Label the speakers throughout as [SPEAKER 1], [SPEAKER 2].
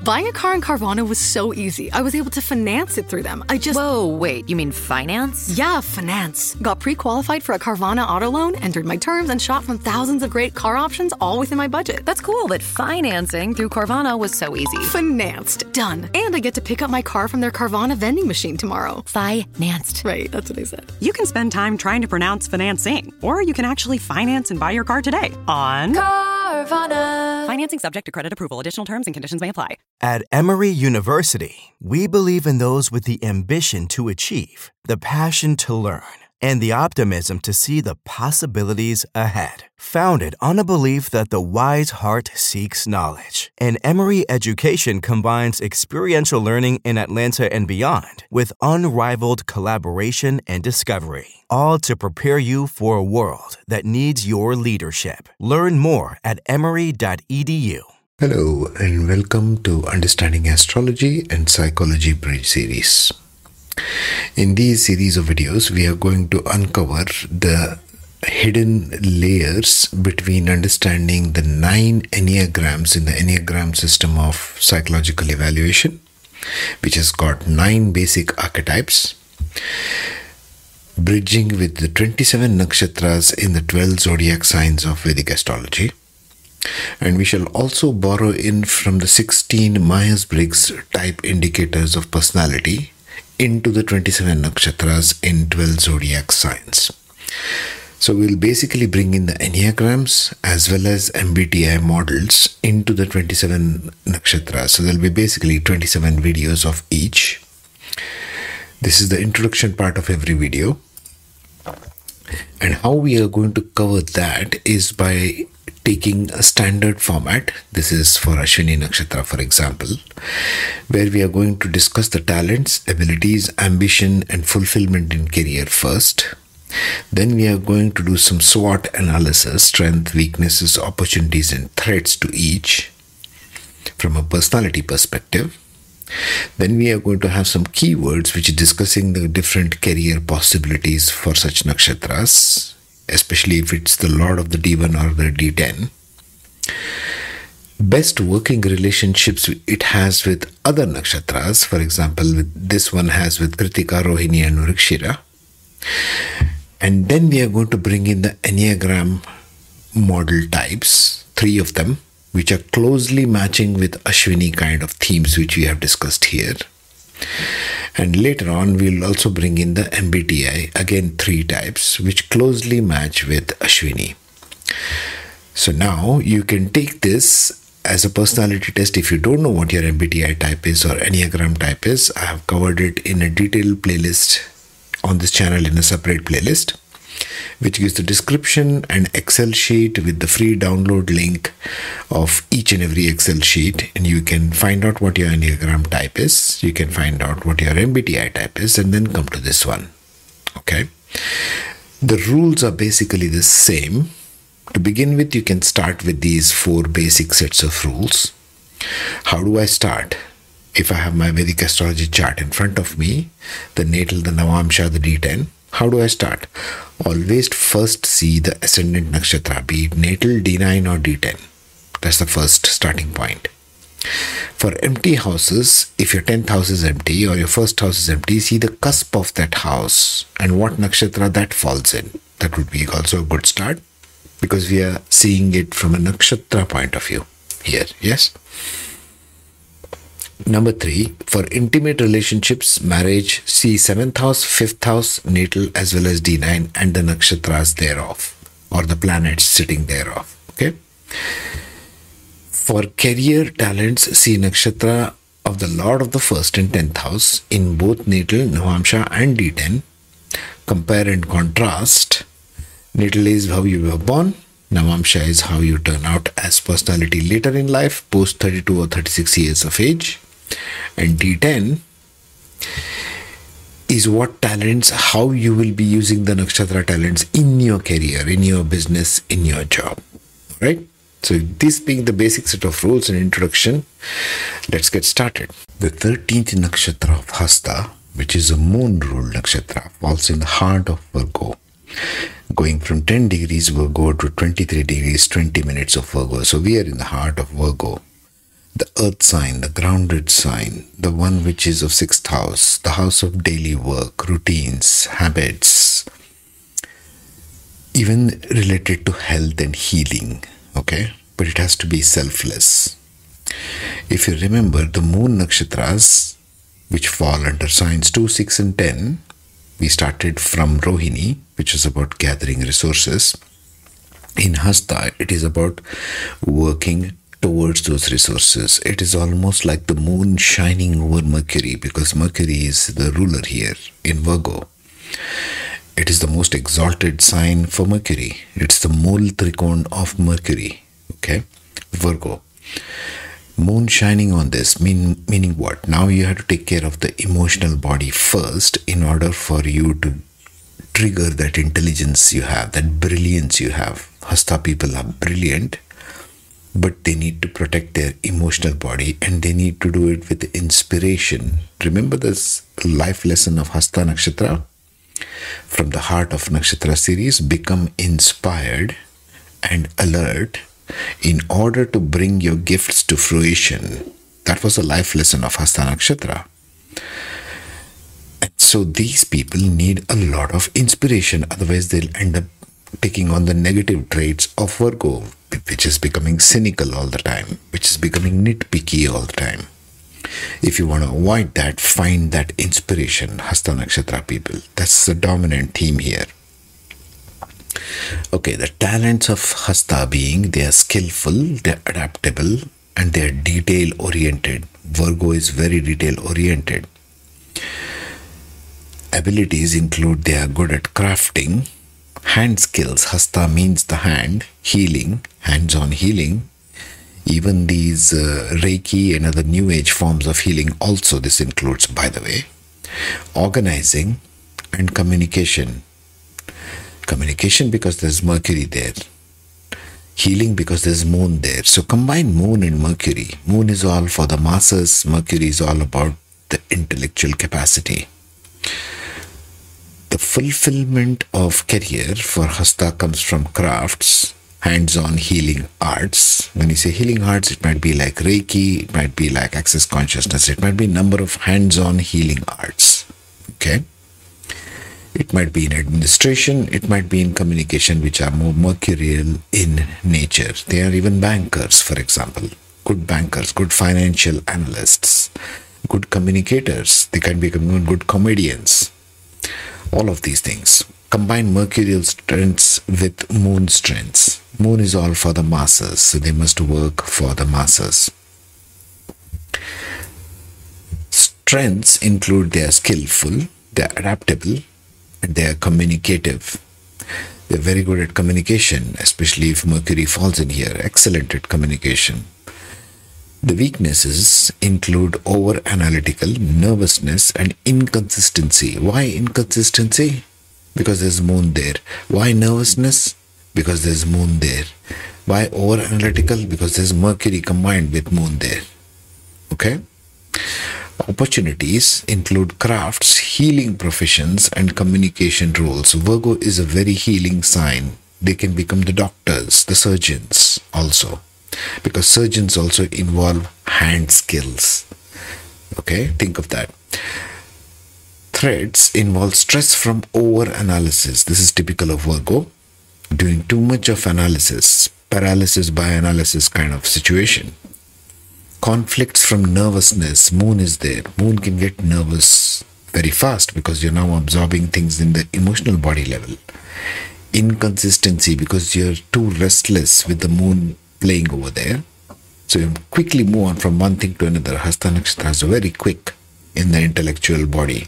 [SPEAKER 1] Buying a car in Carvana was so easy. I was able to finance it through them.
[SPEAKER 2] Whoa, wait, you mean finance?
[SPEAKER 1] Yeah, finance. Got pre-qualified for a Carvana auto loan, entered my terms, and shot from thousands of great car options all within my budget.
[SPEAKER 2] That's cool, but financing through Carvana was so easy.
[SPEAKER 1] Financed. Done. And I get to pick up my car from their Carvana vending machine tomorrow.
[SPEAKER 2] Financed.
[SPEAKER 1] Right, that's what I said.
[SPEAKER 3] You can spend time trying to pronounce financing, or you can actually finance and buy your car today on
[SPEAKER 2] Carvana.
[SPEAKER 3] Financing subject to credit approval. Additional terms and conditions may apply.
[SPEAKER 4] At Emory University, we believe in those with the ambition to achieve, the passion to learn, and the optimism to see the possibilities ahead. Founded on a belief that the wise heart seeks knowledge, and Emory education combines experiential learning in Atlanta and beyond with unrivaled collaboration and discovery, all to prepare you for a world that needs your leadership. Learn more at emory.edu.
[SPEAKER 5] Hello and welcome to Understanding Astrology and Psychology Bridge series. In these series of videos, we are going to uncover the hidden layers between understanding the 9 enneagrams in the Enneagram system of psychological evaluation, which has got 9 basic archetypes, bridging with the 27 nakshatras in the 12 zodiac signs of Vedic astrology. And we shall also borrow in from the 16 Myers-Briggs type indicators of personality into the 27 nakshatras in 12 zodiac signs. So we'll basically bring in the enneagrams as well as MBTI models into the 27 nakshatras. So there'll be basically 27 videos of each. This is the introduction part of every video. And how we are going to cover that is by taking a standard format. This is for Ashwini Nakshatra, for example, where we are going to discuss the talents, abilities, ambition, and fulfillment in career first. Then we are going to do some SWOT analysis, strength, weaknesses, opportunities, and threats to each from a personality perspective. Then we are going to have some keywords which is discussing the different career possibilities for such nakshatras, especially if it's the Lord of the D1 or the D10. Best working relationships it has with other nakshatras. For example, this one has with Kritika, Rohini and Vrikshira. And then we are going to bring in the Enneagram model types, 3 of them, which are closely matching with Ashwini kind of themes which we have discussed here. And later on, we'll also bring in the MBTI, again 3 types, which closely match with Ashwini. So now you can take this as a personality test. If you don't know what your MBTI type is or Enneagram type is, I have covered it in a detailed playlist on this channel in a separate playlist, which gives the description and Excel sheet with the free download link of each and every Excel sheet, and you can find out what your Enneagram type is, you can find out what your MBTI type is, and then come to this one. Okay, the rules are basically the same. To begin with, you can start with these 4 basic sets of rules. How do I start? If I have my Vedic astrology chart in front of me, the natal, the Navamsha, the D10, how do I start? Always first see the ascendant nakshatra, be it natal, D9 or D10. That's the first starting point. For empty houses, if your 10th house is empty or your first house is empty, see the cusp of that house and what nakshatra that falls in. That would be also a good start, because we are seeing it from a nakshatra point of view here. Yes. Number 3, for intimate relationships, marriage, see 7th house, 5th house, natal as well as D9 and the nakshatras thereof, or the planets sitting thereof. Okay. For career talents, see nakshatra of the Lord of the 1st and 10th house in both natal, Navamsha and D10. Compare and contrast. Natal is how you were born. Navamsha is how you turn out as personality later in life, post 32 or 36 years of age. And D10 is what talents, how you will be using the nakshatra talents in your career, in your business, in your job. Right? So this being the basic set of rules and introduction, let's get started. The 13th nakshatra of Hasta, which is a moon ruled nakshatra, falls in the heart of Virgo, going from 10 degrees Virgo to 23 degrees 20 minutes of Virgo. So we are in the heart of Virgo. the earth sign, the grounded sign, the one which is of 6th house, the house of daily work, routines, habits, even related to health and healing, okay? But it has to be selfless. If you remember, the moon nakshatras, which fall under signs 2, 6 and 10, we started from Rohini, which is about gathering resources. In Hasta, it is about working towards those resources. It is almost like the moon shining over Mercury, because Mercury is the ruler here in Virgo. It is the most exalted sign for Mercury. It's the Mool Trikon of Mercury, okay? Virgo. Moon shining on this, meaning what? Now you have to take care of the emotional body first in order for you to trigger that intelligence you have, that brilliance you have. Hasta people are brilliant, but they need to protect their emotional body, and they need to do it with inspiration. Remember this life lesson of Hasta Nakshatra? From the Heart of Nakshatra series, become inspired and alert in order to bring your gifts to fruition. That was a life lesson of Hasta Nakshatra. And so these people need a lot of inspiration, otherwise they'll end up taking on the negative traits of Virgo, which is becoming cynical all the time, which is becoming nitpicky all the time. If you want to avoid that, find that inspiration, Hasta Nakshatra people. That's the dominant theme here. Okay, the talents of Hasta being, they are skillful, they are adaptable, and they are detail-oriented. Virgo is very detail-oriented. Abilities include they are good at crafting, hand skills. Hasta means the hand, healing, hands-on healing. Even these Reiki and other New Age forms of healing also this includes, by the way. Organizing and communication. Communication because there's Mercury there. Healing because there's Moon there. So combine Moon and Mercury. Moon is all for the masses. Mercury is all about the intellectual capacity. The fulfillment of career for Hasta comes from crafts, hands-on healing arts. When you say healing arts, it might be like Reiki, it might be like Access Consciousness, it might be a number of hands-on healing arts. Okay? It might be in administration, it might be in communication, which are more mercurial in nature. They are even bankers, for example. Good bankers, good financial analysts, good communicators. They can become good comedians. All of these things. Combine mercurial strengths with moon strengths. Moon is all for the masses, so they must work for the masses. Strengths include they are skillful, they are adaptable, and they are communicative. They are very good at communication, especially if Mercury falls in here. Excellent at communication. The weaknesses include over-analytical, nervousness, and inconsistency. Why inconsistency? Because there's Moon there. Why nervousness? Because there's Moon there. Why over-analytical? Because there's Mercury combined with Moon there. Okay? Opportunities include crafts, healing professions, and communication roles. Virgo is a very healing sign. They can become the doctors, the surgeons also. Because surgeons also involve hand skills. Okay, think of that. Threats involve stress from over-analysis. This is typical of Virgo. Doing too much of analysis, paralysis by analysis kind of situation. Conflicts from nervousness. Moon is there. Moon can get nervous very fast because you're now absorbing things in the emotional body level. Inconsistency because you're too restless with the Moon playing over there. So you quickly move on from one thing to another. Hasta Nakshatra is very quick in the intellectual body.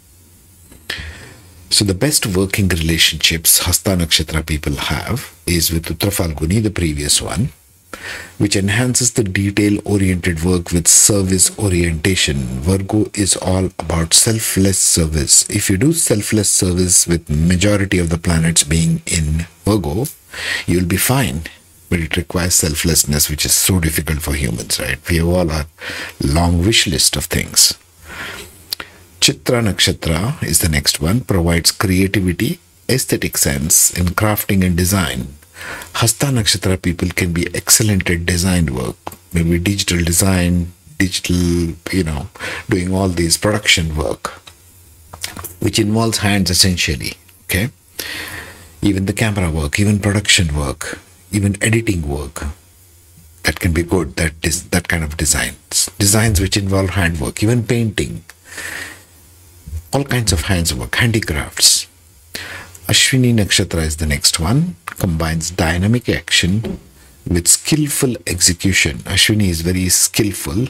[SPEAKER 5] So the best working relationships Hasta Nakshatra people have is with Uttara Phalguni, the previous one, which enhances the detail-oriented work with service orientation. Virgo is all about selfless service. If you do selfless service with majority of the planets being in Virgo, you'll be fine. But it requires selflessness, which is so difficult for humans, right? We have all a long wish list of things. Chitra Nakshatra is the next one, provides creativity, aesthetic sense in crafting and design. Hasta Nakshatra people can be excellent at design work. maybe digital design, doing all these production work, which involves hands essentially, okay? Even the camera work, even production work, even editing work, that can be good, that kind of designs which involve handwork, even painting, all kinds of hands work, handicrafts. Ashwini Nakshatra is the next one, combines dynamic action with skillful execution. Ashwini is very skillful.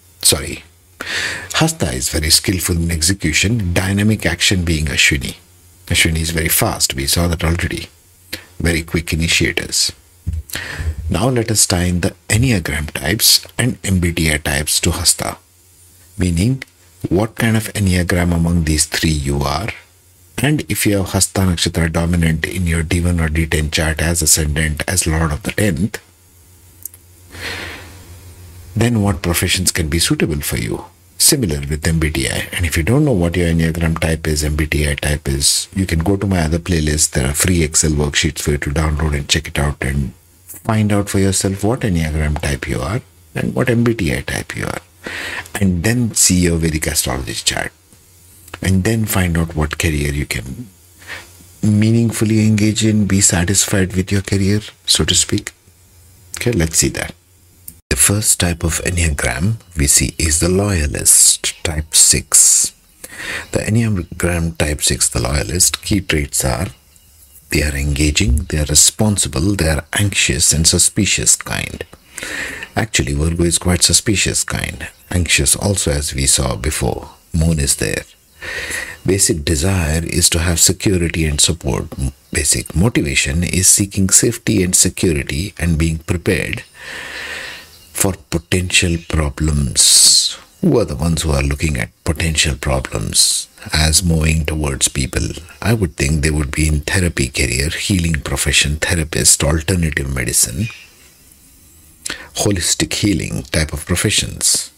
[SPEAKER 5] Hasta is very skillful in execution, dynamic action being Ashwini. Ashwini is very fast, we saw that already. Very quick initiators. Now let us tie in the Enneagram types and MBTI types to Hasta. Meaning, what kind of Enneagram among these three you are, and if you have Hasta Nakshatra dominant in your D1 or D10 chart as ascendant, as Lord of the 10th, then what professions can be suitable for you? Similar with MBTI. And if you don't know what your Enneagram type is, MBTI type is, you can go to my other playlist. There are free Excel worksheets for you to download and check it out and find out for yourself what Enneagram type you are and what MBTI type you are. And then see your Vedic astrology chart. And then find out what career you can meaningfully engage in, be satisfied with your career, so to speak. Okay, let's see that. The first type of Enneagram we see is the Loyalist, type 6. The Enneagram type 6, the Loyalist, key traits are they are engaging, they are responsible, they are anxious and suspicious kind. Actually, Virgo is quite suspicious kind. Anxious also, as we saw before. Moon is there. Basic desire is to have security and support. Basic motivation is seeking safety and security and being prepared for potential problems. Who are the ones who are looking at potential problems as moving towards people? I would think they would be in therapy career, healing profession, therapist, alternative medicine, holistic healing type of professions.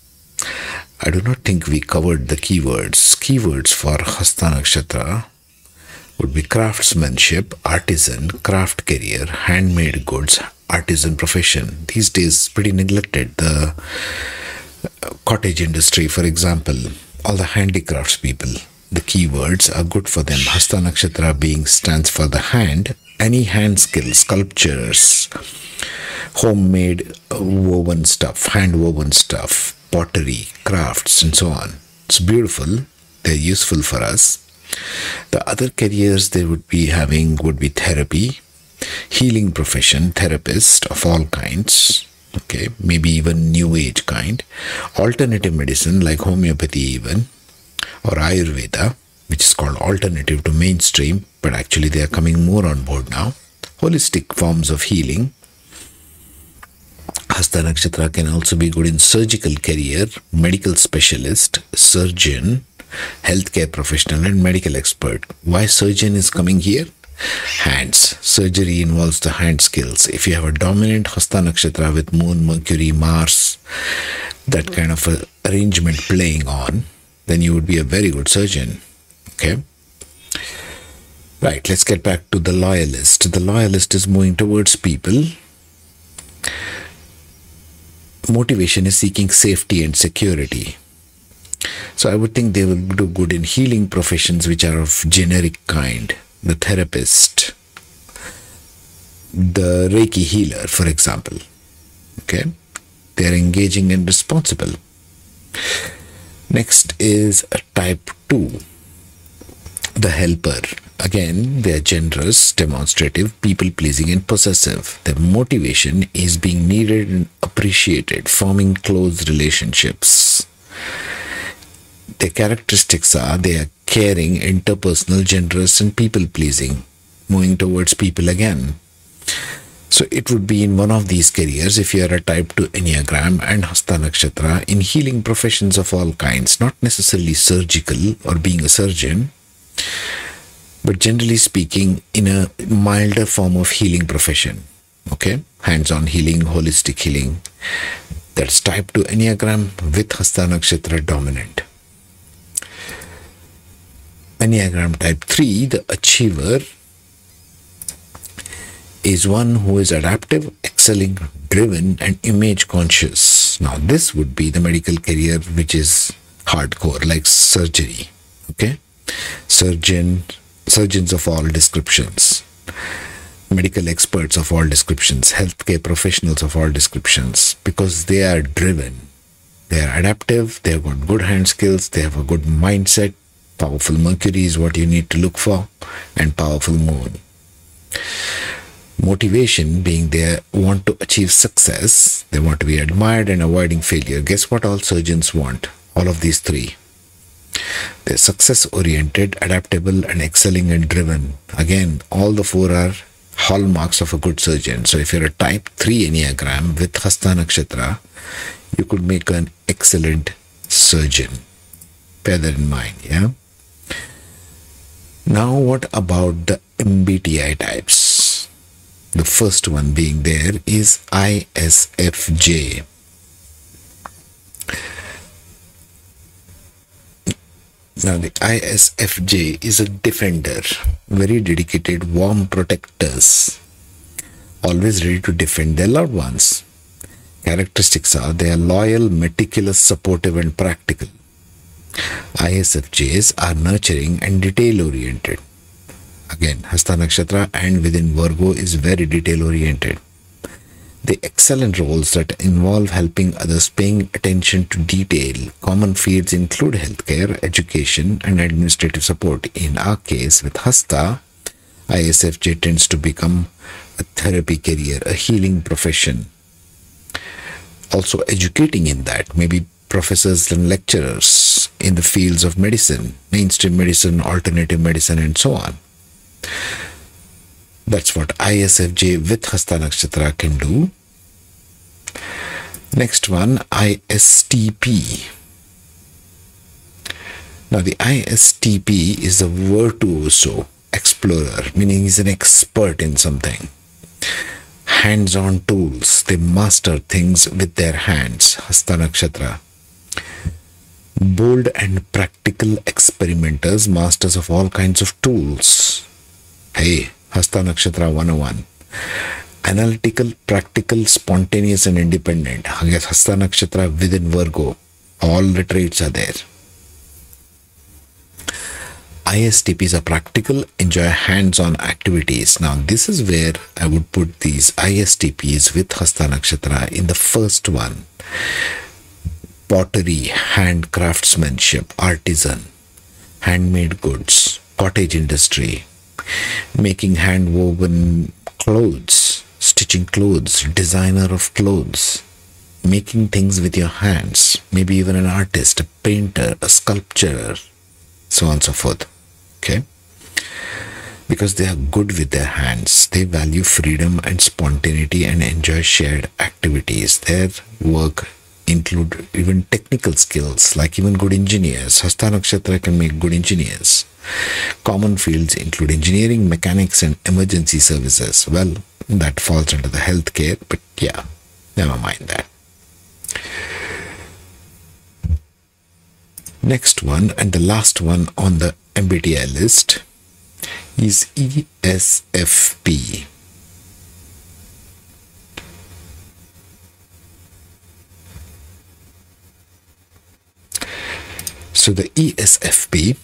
[SPEAKER 5] I do not think we covered the keywords. Keywords for Hasta Nakshatra would be craftsmanship, artisan, craft career, handmade goods, artisan profession. These days pretty neglected. The cottage industry, for example, all the handicrafts people, the keywords are good for them. Hasta Nakshatra stands for the hand, any hand skills, sculptures, homemade woven stuff, hand woven stuff, pottery, crafts, and so on. It's beautiful. They're useful for us. The other careers they would be having would be therapy, healing profession, therapist of all kinds, okay, maybe even new age kind, alternative medicine like homeopathy even, or Ayurveda, which is called alternative to mainstream, but actually they are coming more on board now, holistic forms of healing. Hasta Nakshatra can also be good in surgical career, medical specialist, surgeon, healthcare professional and medical expert. Why surgeon is coming here? Hands. Surgery involves the hand skills. If you have a dominant Hasta Nakshatra with Moon, Mercury, Mars, that kind of a arrangement playing on, then you would be a very good surgeon. Okay? Right, let's get back to the Loyalist. The Loyalist is moving towards people. Motivation is seeking safety and security. So I would think they will do good in healing professions which are of generic kind. The therapist, the Reiki healer, for example. Okay? They are engaging and responsible. Next is a type 2, the helper. Again, they are generous, demonstrative, people-pleasing and possessive. Their motivation is being needed and appreciated, forming close relationships. Their characteristics are they are caring, interpersonal, generous and people-pleasing, moving towards people again. So it would be in one of these careers if you are a type 2 Enneagram and Hasta Nakshatra in healing professions of all kinds, not necessarily surgical or being a surgeon, but generally speaking in a milder form of healing profession. Okay? Hands-on healing, holistic healing. That's type 2 Enneagram with Hasta Nakshatra dominant. Enneagram type 3, the achiever, is one who is adaptive, excelling, driven, and image conscious. Now, this would be the medical career which is hardcore, like surgery. Okay? Surgeons of all descriptions, medical experts of all descriptions, healthcare professionals of all descriptions, because they are driven, they are adaptive, they have got good hand skills, they have a good mindset. Powerful Mercury is what you need to look for, and powerful Moon. Motivation being they want to achieve success, they want to be admired and avoiding failure. Guess what all surgeons want? All of these three. They're success-oriented, adaptable, and excelling and driven. Again, all the four are hallmarks of a good surgeon. So if you're a type 3 Enneagram with Hasta Nakshatra, you could make an excellent surgeon. Bear that in mind, yeah? Now, what about the MBTI types? The first one being there is ISFJ. Now, the ISFJ is a defender, very dedicated, warm protectors, always ready to defend their loved ones. Characteristics are they are loyal, meticulous, supportive, and practical. ISFJs are nurturing and detail-oriented. Again, Hasta Nakshatra and within Virgo is very detail-oriented. They excel in roles that involve helping others, paying attention to detail. Common fields include healthcare, education, and administrative support. In our case, with Hasta, ISFJ tends to become a therapy career, a healing profession. Also educating in that, maybe professors and lecturers in the fields of medicine, mainstream medicine, alternative medicine, and so on. That's what ISFJ with Hasta Nakshatra can do. Next one, ISTP. Now, the ISTP is a virtuoso, explorer, meaning he's an expert in something. Hands-on tools. They master things with their hands. Hasta Nakshatra. Bold and practical experimenters, masters of all kinds of tools. Hey, Hasta Nakshatra 101. Analytical, practical, spontaneous, and independent. Hasta Nakshatra within Virgo. All the traits are there. ISTPs are practical, enjoy hands-on activities. Now, this is where I would put these ISTPs with Hasta Nakshatra in the first one. Pottery, hand craftsmanship, artisan, handmade goods, cottage industry, making hand-woven clothes, stitching clothes, designer of clothes, making things with your hands, maybe even an artist, a painter, a sculptor, so on and so forth. Okay? Because they are good with their hands. They value freedom and spontaneity and enjoy shared activities. Their work include even technical skills, like even good engineers. Hasta Nakshatra can make good engineers. Common fields include engineering, mechanics, and emergency services. Well, that falls under the healthcare, but yeah, never mind that. Next one, and the last one on the MBTI list, is ESFP. So the ESFP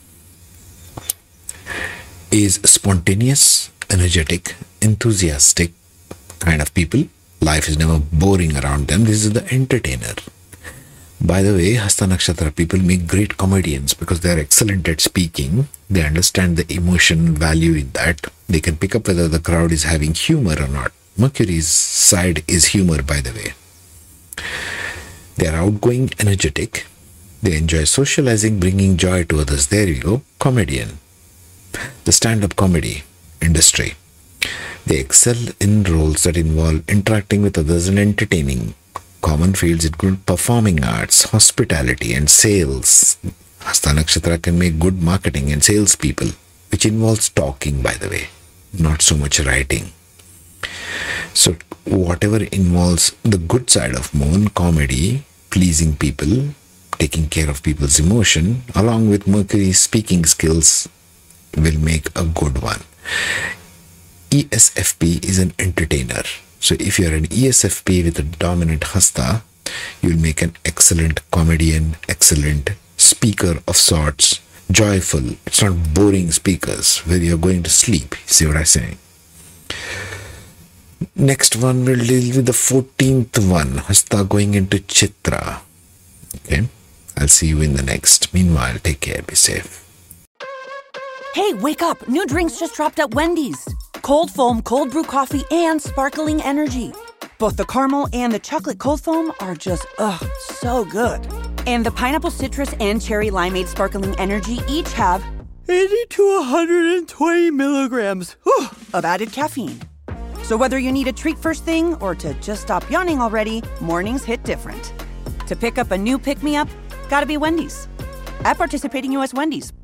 [SPEAKER 5] is spontaneous, energetic, enthusiastic kind of people. Life is never boring around them. This is the entertainer. By the way, Hasta Nakshatra people make great comedians because they are excellent at speaking. They understand the emotion value in that. They can pick up whether the crowd is having humor or not. Mercury's side is humor, by the way. They are outgoing, energetic. They enjoy socializing, bringing joy to others. There you go, comedian. The stand-up comedy industry. They excel in roles that involve interacting with others and entertaining. Common fields include performing arts, hospitality, and sales. Hasta Nakshatra can make good marketing and sales people, which involves talking, by the way, not so much writing. So whatever involves the good side of Moon, comedy, pleasing people, taking care of people's emotion, along with Mercury's speaking skills, will make a good one. ESFP is an entertainer. So if you're an ESFP with a dominant hasta, you'll make an excellent comedian, excellent speaker of sorts, joyful. It's not boring speakers where you're going to sleep. See what I'm saying? Next one will deal with the 14th one, hasta going into Chitra. Okay, I'll see you in the next. Meanwhile, take care, be safe.
[SPEAKER 6] Hey, wake up! New drinks just dropped at Wendy's. Cold foam, cold brew coffee, and sparkling energy. Both the caramel and the chocolate cold foam are just, so good. And the pineapple citrus and cherry limeade sparkling energy each have 80 to 120 milligrams of added caffeine. So whether you need a treat first thing or to just stop yawning already, mornings hit different. To pick up a new pick-me-up, gotta be Wendy's. At participating U.S. Wendy's.